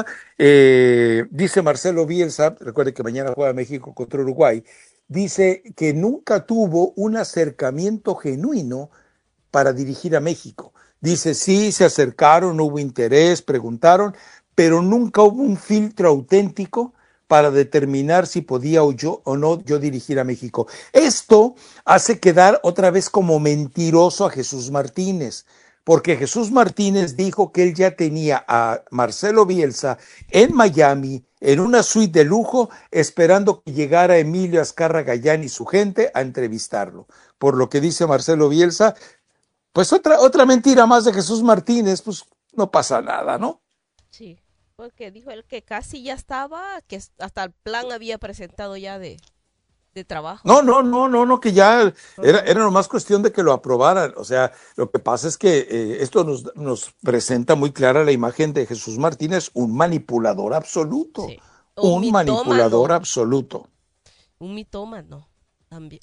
Dice Marcelo Bielsa, recuerde que mañana juega México contra Uruguay, dice que nunca tuvo un acercamiento genuino para dirigir a México. Dice, sí, se acercaron, hubo interés, preguntaron, pero nunca hubo un filtro auténtico para determinar si podía o no yo dirigir a México. Esto hace quedar otra vez como mentiroso a Jesús Martínez, porque Jesús Martínez dijo que él ya tenía a Marcelo Bielsa en Miami, en una suite de lujo, esperando que llegara Emilio Azcarra Gallán y su gente a entrevistarlo. Por lo que dice Marcelo Bielsa, pues otra mentira más de Jesús Martínez, pues no pasa nada, ¿no? Sí, porque dijo él que casi ya estaba, que hasta el plan había presentado ya de trabajo. No, que ya era nomás cuestión de que lo aprobaran. O sea, lo que pasa es que esto nos presenta muy clara la imagen de Jesús Martínez, un manipulador absoluto. Sí. Un manipulador absoluto. Un mitómano también.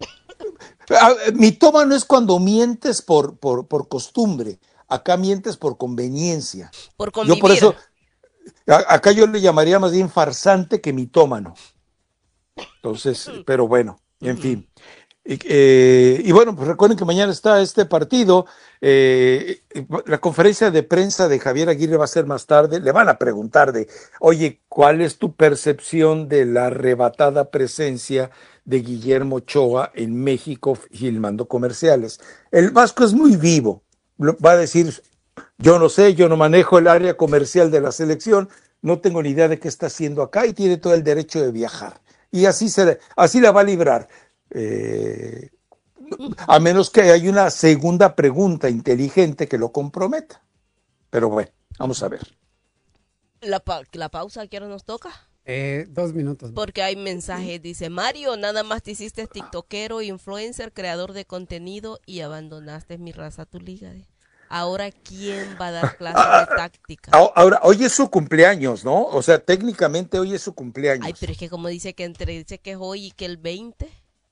Mitómano es cuando mientes por costumbre. Acá mientes por conveniencia. Por convivir. Yo por eso, acá yo le llamaría más bien farsante que mitómano. Entonces, pero bueno, en fin. Y bueno, pues recuerden que mañana está este partido. La conferencia de prensa de Javier Aguirre va a ser más tarde. Le van a preguntar oye, ¿cuál es tu percepción de la arrebatada presencia de Guillermo Ochoa en México filmando comerciales? El Vasco es muy vivo. Va a decir, yo no sé, yo no manejo el área comercial de la selección, no tengo ni idea de qué está haciendo acá y tiene todo el derecho de viajar. Y así la va a librar. A menos que haya una segunda pregunta inteligente que lo comprometa. Pero bueno, vamos a ver. La pausa, ¿a qué hora nos toca? 2 minutos. Porque hay mensajes, dice Mario, nada más te hiciste tiktokero, influencer, creador de contenido y abandonaste mi raza, tu liga. Ahora, ¿quién va a dar clases de táctica? Ahora, hoy es su cumpleaños, ¿no? O sea, técnicamente hoy es su cumpleaños. Ay, pero es que como dice que es hoy y que el 20.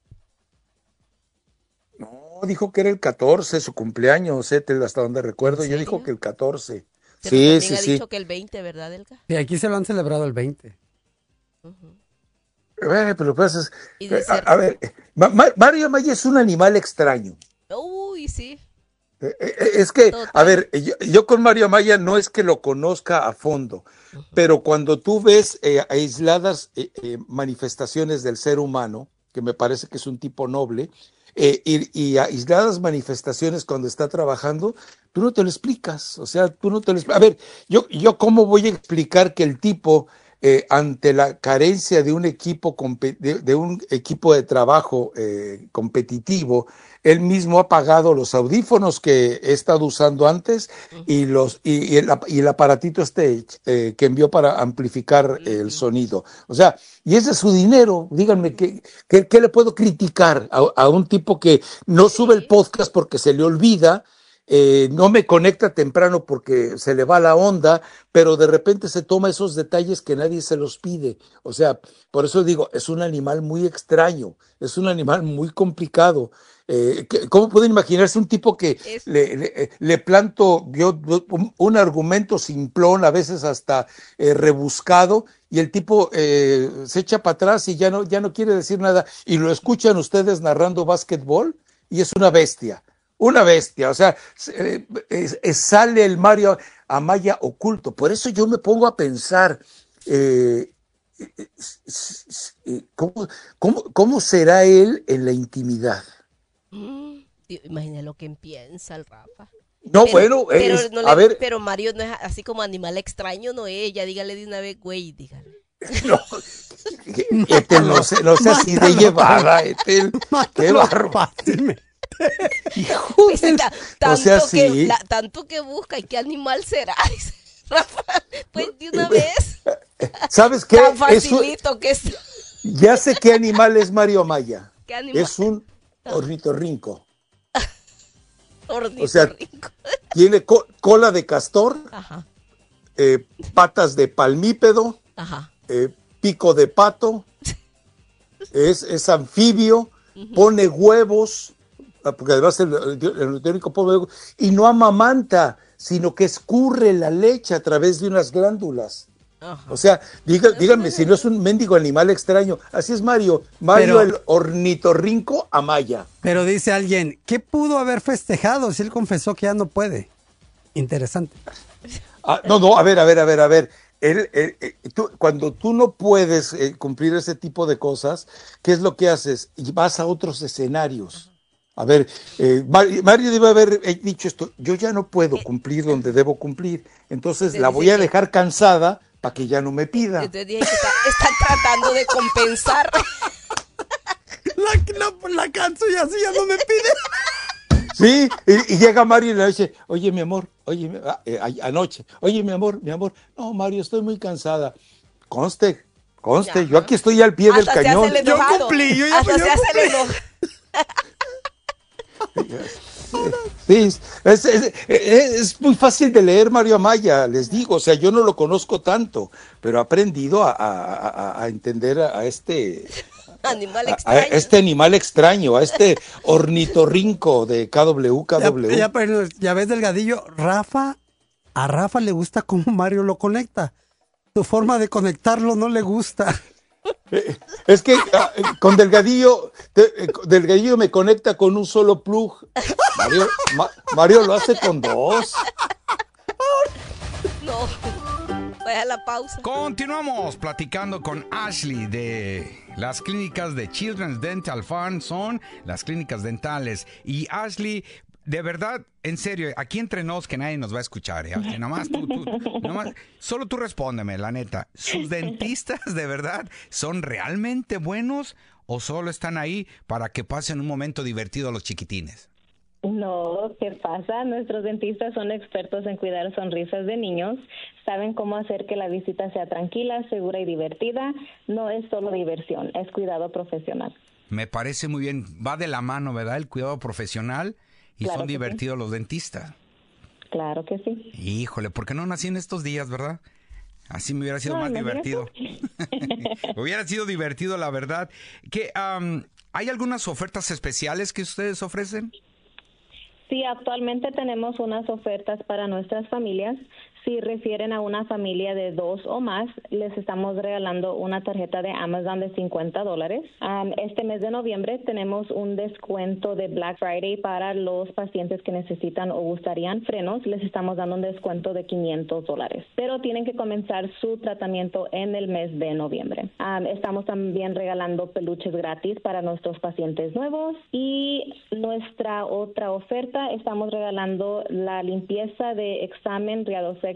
No, dijo que era el 14, su cumpleaños, hasta donde recuerdo. Yo dijo que el 14. Sí. Ha dicho que el 20, ¿verdad, Elga? Sí, aquí se lo han celebrado el 20. Pero pues a ver, Mario Maya es un animal extraño. Uy, sí. Es que, total. A ver, yo con Mario Amaya no es que lo conozca a fondo, pero cuando tú ves aisladas manifestaciones del ser humano, que me parece que es un tipo noble, y aisladas manifestaciones cuando está trabajando, tú no te lo explicas, o sea, tú no te lo explicas. A ver, yo cómo voy a explicar que el tipo ante la carencia de un equipo de trabajo competitivo, él mismo ha pagado los audífonos que he estado usando antes y el aparatito que envió para amplificar el sonido. O sea, y ese es su dinero. Díganme, ¿qué le puedo criticar a un tipo que no sube el podcast porque se le olvida? No me conecta temprano porque se le va la onda, pero de repente se toma esos detalles que nadie se los pide. O sea, por eso digo, es un animal muy extraño, es un animal muy complicado. ¿Cómo pueden imaginarse un tipo que le planto yo un argumento simplón, a veces hasta rebuscado, y el tipo se echa para atrás y ya no quiere decir nada, y lo escuchan ustedes narrando básquetbol y es una bestia? Una bestia, o sea, sale el Mario Amaya oculto. Por eso yo me pongo a pensar, ¿cómo será él en la intimidad? Imagina lo que piensa el Rafa. No, pero Mario no es así como animal extraño, no es. Ya dígale de una vez, güey, dígale. No, Ethel, no sea así de llevada, Ethel. Qué barro. Tanto que busca, ¿y qué animal será? Dice Rafa, pues de una vez. ¿Sabes qué? Tan facilito que es. Ya sé qué animal es Mario Amaya. ¿Qué animal? Es un ornitorrinco. Ornitorrinco. O sea, tiene cola de castor, patas de palmípedo, pico de pato, es anfibio, pone huevos, porque además el ornitorrinco pone huevos, y no amamanta, sino que escurre la leche a través de unas glándulas. O sea, díganme si no es un mendigo animal extraño. Así es Mario el ornitorrinco Amaya. Pero dice alguien, ¿qué pudo haber festejado si él confesó que ya no puede? Interesante. No, a ver. Cuando tú no puedes cumplir ese tipo de cosas, ¿qué es lo que haces? Y vas a otros escenarios. A ver, Mario debe haber dicho esto, yo ya no puedo cumplir donde debo cumplir, entonces la voy a dejar cansada para que ya no me pida. Entonces dije que está tratando de compensar. La canso y así ya no me pide. Sí, y llega Mario y le dice, oye mi amor, anoche, oye mi amor, no Mario, estoy muy cansada. Conste, yo aquí estoy al pie del cañón. Yo cumplí, yo ya Hasta se hace el enojo. Sí, es muy fácil de leer Mario Amaya, les digo, o sea, yo no lo conozco tanto, pero he aprendido a entender a este animal extraño. A este animal extraño, a este ornitorrinco de KW. Ya ves, Delgadillo, a Rafa le gusta cómo Mario lo conecta. Tu forma de conectarlo no le gusta. Es que con Delgadillo me conecta con un solo plug. Mario lo hace con dos. No, vaya a la pausa. Continuamos platicando con Ashley de las clínicas de Children's Dental Farm, son las clínicas dentales. Y Ashley, de verdad, en serio, aquí entre nos que nadie nos va a escuchar, Ashley, solo tú respóndeme, la neta. ¿Sus dentistas de verdad son realmente buenos o solo están ahí para que pasen un momento divertido los chiquitines? No, ¿qué pasa? Nuestros dentistas son expertos en cuidar sonrisas de niños, saben cómo hacer que la visita sea tranquila, segura y divertida. No es solo diversión, es cuidado profesional. Me parece muy bien, va de la mano, ¿verdad? El cuidado profesional y claro, son divertidos sí. Los dentistas. Claro que sí. Híjole, ¿por qué no nací en estos días, verdad? Así me hubiera sido más divertido. Hubiera sido divertido, la verdad. ¿Hay algunas ofertas especiales que ustedes ofrecen? Sí, actualmente tenemos unas ofertas para nuestras familias. Si refieren a una familia de 2 o más, les estamos regalando una tarjeta de Amazon de $50. Este mes de noviembre tenemos un descuento de Black Friday para los pacientes que necesitan o gustarían frenos. Les estamos dando un descuento de $500, pero tienen que comenzar su tratamiento en el mes de noviembre. Estamos también regalando peluches gratis para nuestros pacientes nuevos y nuestra otra oferta, estamos regalando la limpieza de examen Riadosec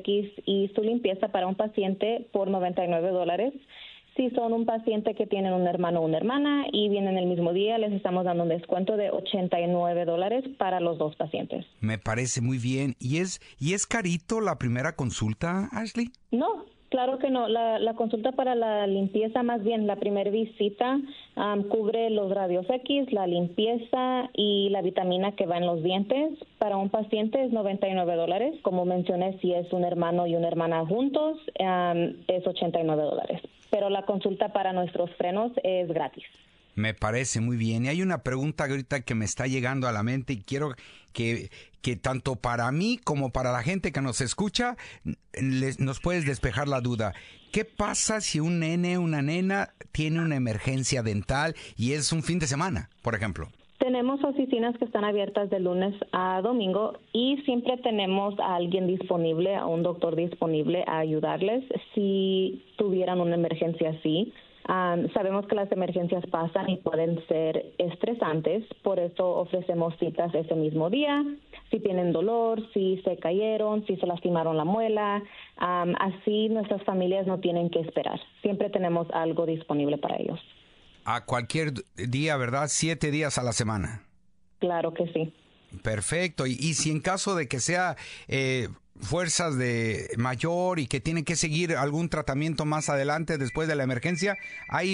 X y su limpieza para un paciente por $99. Si son un paciente que tienen un hermano o una hermana y vienen el mismo día, les estamos dando un descuento de $89 para los dos pacientes. Me parece muy bien. ¿Y es carito la primera consulta, Ashley? No, claro que no. La consulta para la limpieza, más bien la primera visita, cubre los radios X, la limpieza y la vitamina que va en los dientes. Para un paciente es $99. Como mencioné, si es un hermano y una hermana juntos, es $89. Pero la consulta para nuestros frenos es gratis. Me parece muy bien. Y hay una pregunta ahorita que me está llegando a la mente y quiero que tanto para mí como para la gente que nos escucha nos puedes despejar la duda. ¿Qué pasa si un nene o una nena tiene una emergencia dental y es un fin de semana, por ejemplo? Tenemos oficinas que están abiertas de lunes a domingo y siempre tenemos a alguien disponible, a un doctor disponible a ayudarles si tuvieran una emergencia así. Sabemos que las emergencias pasan y pueden ser estresantes, por eso ofrecemos citas ese mismo día. Si tienen dolor, si se cayeron, si se lastimaron la muela, así nuestras familias no tienen que esperar. Siempre tenemos algo disponible para ellos. A cualquier día, ¿verdad? 7 días a la semana. Claro que sí. Perfecto. Y si en caso de que sea fuerzas de mayor y que tiene que seguir algún tratamiento más adelante después de la emergencia, ahí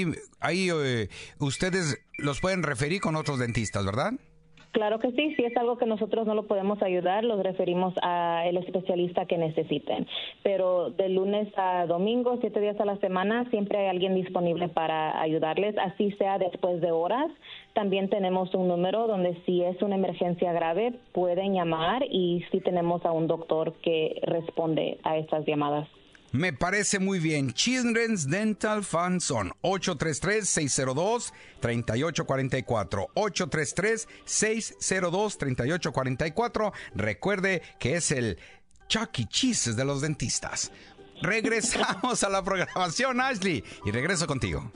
ustedes los pueden referir con otros dentistas, ¿verdad? Claro que sí, si es algo que nosotros no lo podemos ayudar, los referimos al especialista que necesiten. Pero de lunes a domingo, 7 días a la semana, siempre hay alguien disponible para ayudarles, así sea después de horas. También tenemos un número donde si es una emergencia grave pueden llamar y sí tenemos a un doctor que responde a estas llamadas. Me parece muy bien. Children's Dental Fund son 833-602-3844. 833-602-3844. Recuerde que es el Chuck E. Cheese de los dentistas. Regresamos a la programación, Ashley, y regreso contigo.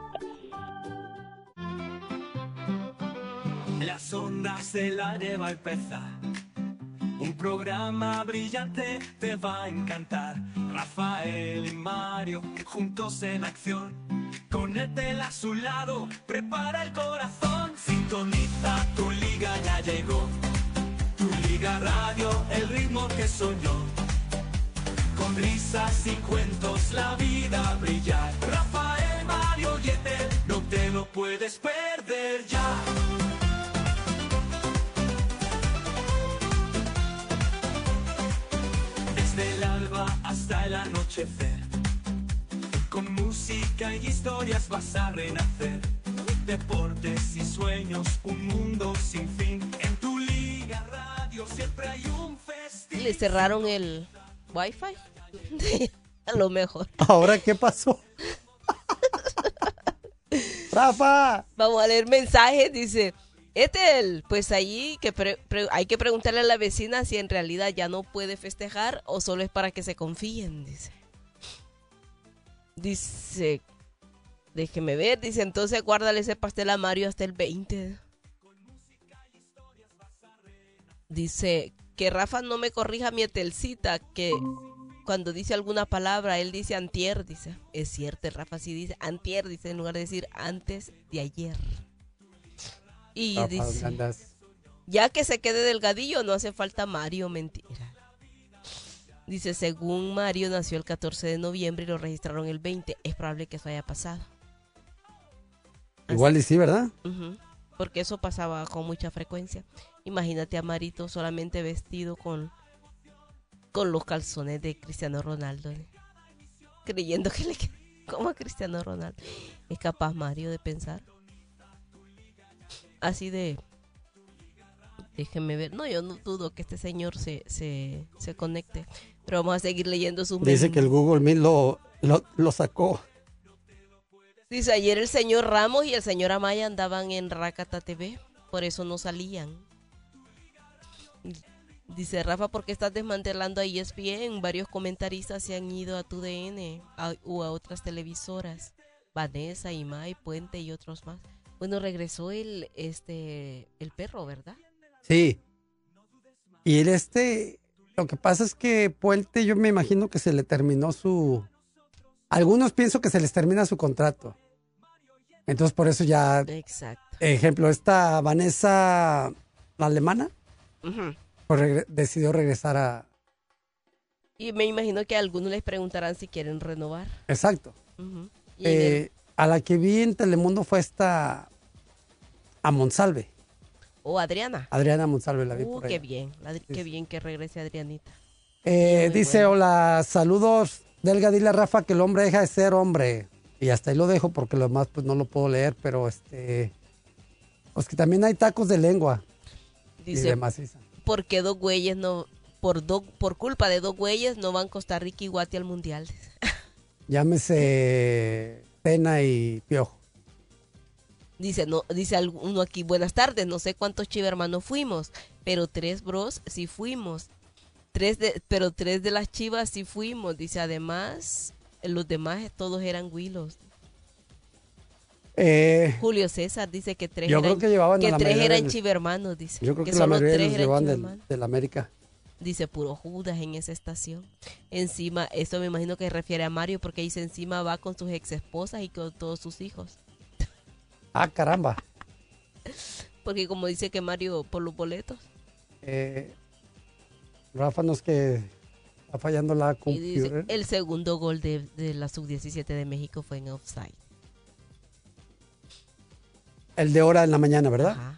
Las ondas de la va a empezar. Un programa brillante te va a encantar. Rafael y Mario juntos en acción. Con Etel a su lado, prepara el corazón. Sintoniza, tu liga ya llegó. Tu liga radio, el ritmo que soñó. Con risas y cuentos la vida brillar. Rafael, Mario y Etel, no te lo puedes perder ya. Desde el alba hasta el anochecer, con música y historias vas a renacer. Deportes y sueños, un mundo sin fin. En tu liga radio siempre hay un festival. ¿Le cerraron el wifi? A lo mejor. ¿Ahora qué pasó? ¡Rafa! Vamos a leer mensajes, dice... Etel, pues allí hay que preguntarle a la vecina si en realidad ya no puede festejar o solo es para que se confíen, dice. Dice, déjeme ver, dice, entonces guárdale ese pastel a Mario hasta el 20. Dice, que Rafa no me corrija mi Etelcita, que cuando dice alguna palabra, él dice antier, dice. Es cierto, Rafa sí dice antier, dice, en lugar de decir antes de ayer. Y Rafa, dice, ya que se quede delgadillo, no hace falta Mario, mentira. Dice, según Mario nació el 14 de noviembre y lo registraron el 20. Es probable que eso haya pasado. Igual y sí, ¿verdad? Porque eso pasaba con mucha frecuencia. Imagínate a Marito solamente vestido con los calzones de Cristiano Ronaldo, ¿eh? Creyendo que le queda como a Cristiano Ronaldo. ¿Es capaz Mario de pensar? Así de... Déjenme ver. No, yo no dudo que este señor se conecte. Pero vamos a seguir leyendo sus Dice que el Google Meet lo sacó. Dice, ayer el señor Ramos y el señor Amaya andaban en Rakata TV. Por eso no salían. Dice, Rafa, ¿por qué estás desmantelando a ESPN? Varios comentaristas se han ido a TUDN o a otras televisoras. Vanessa, Imai, Puente y otros más. Bueno, regresó el perro, ¿verdad? Sí. Y lo que pasa es que Puente, yo me imagino que se le terminó su... Algunos pienso que se les termina su contrato. Entonces por eso ya... Exacto. Ejemplo, esta Vanessa, la alemana, Ujú. pues decidió regresar a... Y me imagino que a algunos les preguntarán si quieren renovar. Exacto. Ujú. Y en el- A la que vi en Telemundo fue esta... A Monsalve. Adriana. Adriana Monsalve la vi por Qué ahí. bien. Qué bien que regrese Adrianita. Dice, hola, saludos, Delga, dile a Rafa que el hombre deja de ser hombre. Y hasta ahí lo dejo porque lo demás pues no lo puedo leer, pero pues que también hay tacos de lengua. Y Dice, de maciza. porque dos güeyes no... Por culpa de dos güeyes no van Costa Rica y Guate al Mundial. Llámese Tena y Piojo. Dice uno aquí, buenas tardes, no sé cuántos chivermanos fuimos, pero 3 bros sí fuimos. Pero 3 de las chivas sí fuimos. Dice, además, los demás todos eran güilos. Julio César dice que 3 yo eran, creo que llevaban a la 3 mayoría eran del- chivermanos, dice. Yo creo que la solo mayoría 3 los eran llevan chivermanos. del América. Dice, puro Judas en esa estación. Encima, eso me imagino que se refiere a Mario, porque dice, encima va con sus ex esposas y con todos sus hijos. Ah, caramba. Porque como dice que Mario por los boletos. Rafa no es que está fallando la Y dice, computer. el segundo gol de la sub-17 de México fue en offside. El de hora en la mañana, ¿verdad? Ajá.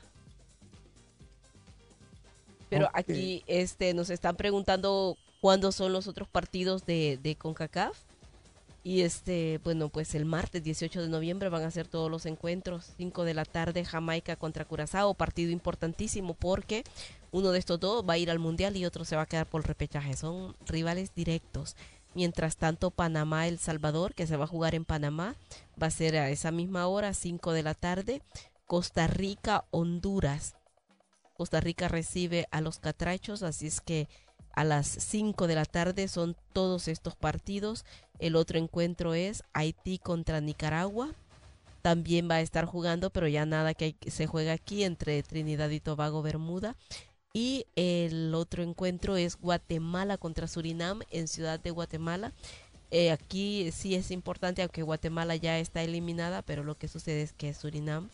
Pero Ok. aquí nos están preguntando cuándo son los otros partidos de CONCACAF. Y bueno, pues el martes 18 de noviembre van a ser todos los encuentros. 5 de la tarde, Jamaica contra Curazao, partido importantísimo porque uno de estos dos va a ir al Mundial y otro se va a quedar por repechaje. Son rivales directos. Mientras tanto, Panamá, El Salvador, que se va a jugar en Panamá, va a ser a esa misma hora, 5 de la tarde. Costa Rica, Honduras. Costa Rica recibe a los Catrachos, así es que a las 5 de la tarde son todos estos partidos. El otro encuentro es Haití contra Nicaragua. También va a estar jugando, pero ya nada que se juega aquí, entre Trinidad y Tobago, Bermuda. Y el otro encuentro es Guatemala contra Surinam en Ciudad de Guatemala. Aquí sí es importante, aunque Guatemala ya está eliminada, pero lo que sucede es que Surinam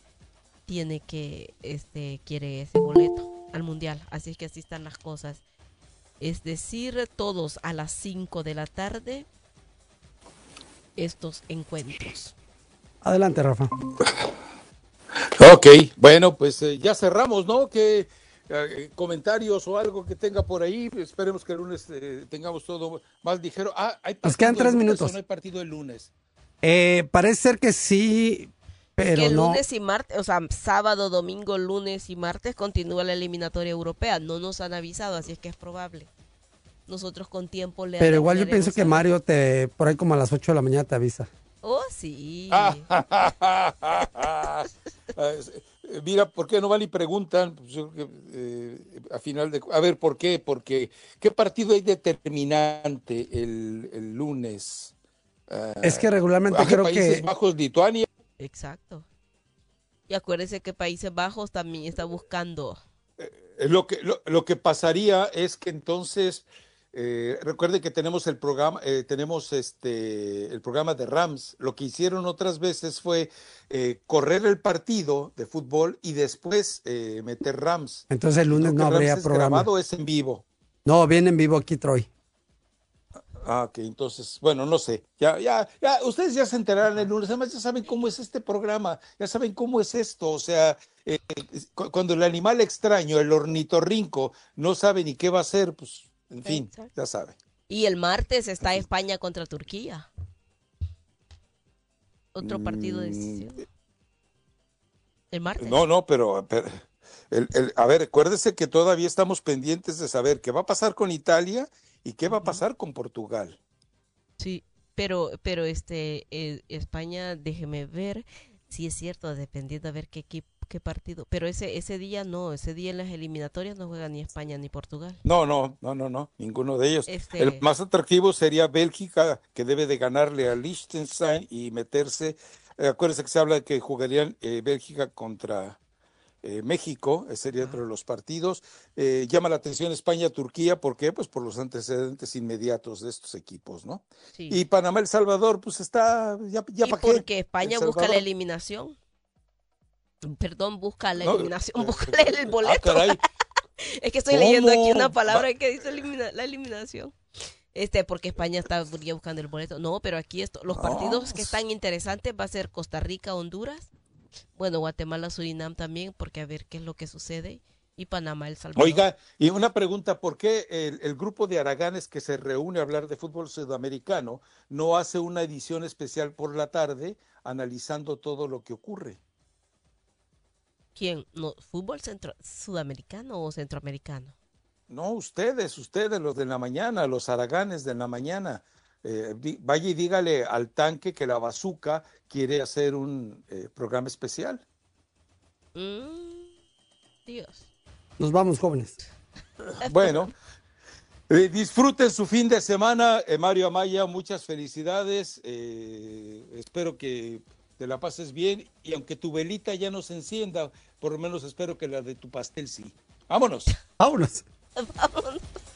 quiere ese boleto al Mundial. Así es que así están las cosas. Es decir, todos a las 5 de la tarde estos encuentros. Adelante, Rafa. Ok, bueno, pues ya cerramos, ¿no? Que comentarios o algo que tenga por ahí. Esperemos que el lunes tengamos todo más ligero. ¿Hay Nos quedan partido 3 el lunes minutos. o no hay partido el lunes? Parece ser que sí, pero que no. lunes y martes, o sea, sábado, domingo, lunes y martes continúa la eliminatoria europea. No nos han avisado, así es que es probable. Nosotros con tiempo le Pero igual yo haremos pienso que saber. Mario por ahí como a las 8 de la mañana te avisa. Oh, sí. Mira, ¿por qué no van y preguntan? Pues yo creo que, a final de... A ver, ¿por qué? Porque ¿qué partido hay determinante el lunes? Es que regularmente creo Países que... Bajos, Lituania. Exacto. Y acuérdense que Países Bajos también está buscando. Lo que pasaría es que entonces... recuerden que tenemos el programa, el programa de Rams. Lo que hicieron otras veces fue correr el partido de fútbol y después meter Rams. Entonces el lunes Creo no que habría Rams es programa. grabado o es en vivo. No, viene en vivo aquí, Troy. Ok, entonces, bueno, no sé. Ya, ustedes ya se enterarán el lunes. Además, ya saben cómo es este programa, ya saben cómo es esto. O sea, cuando el animal extraño, el ornitorrinco, no sabe ni qué va a hacer, pues. En fin, exacto. ya sabe. Y el martes está España contra Turquía. Otro partido decisivo. El martes. No, pero a ver, acuérdese que todavía estamos pendientes de saber qué va a pasar con Italia y qué va a pasar con Portugal. Sí, pero España, déjeme ver si es cierto, dependiendo a ver qué partido. Pero ese día no, ese día en las eliminatorias no juega ni España ni Portugal. No, ninguno de ellos. El más atractivo sería Bélgica, que debe de ganarle a Liechtenstein y meterse. Acuérdense que se habla de que jugarían Bélgica contra México, sería entre los partidos. Llama la atención España-Turquía, ¿por qué? Pues por los antecedentes inmediatos de estos equipos, ¿no? Sí. Y Panamá-El Salvador, pues está, ya ¿Y para qué. porque España El busca la Salvador. eliminación? Perdón, busca la No, eliminación, busca el boleto. caray. Es que estoy ¿Cómo? leyendo aquí una palabra que dice la eliminación. Porque España estaría buscando el boleto. No, pero aquí los partidos que están interesantes va a ser Costa Rica, Honduras. Bueno, Guatemala, Surinam también, porque a ver qué es lo que sucede. Y Panamá, El Salvador. Oiga, y una pregunta, ¿por qué el grupo de haraganes que se reúne a hablar de fútbol sudamericano no hace una edición especial por la tarde analizando todo lo que ocurre? ¿Quién? No, ¿fútbol sudamericano o centroamericano? No, ustedes, los de la mañana, los haraganes de la mañana. Vaya y dígale al tanque que la Bazooka quiere hacer un programa especial. Dios. Nos vamos, jóvenes. Bueno, disfruten su fin de semana. Mario Amaya, muchas felicidades. Espero que te la pases bien y aunque tu velita ya no se encienda, por lo menos espero que la de tu pastel sí. ¡Vámonos! ¡Vámonos! Vámonos.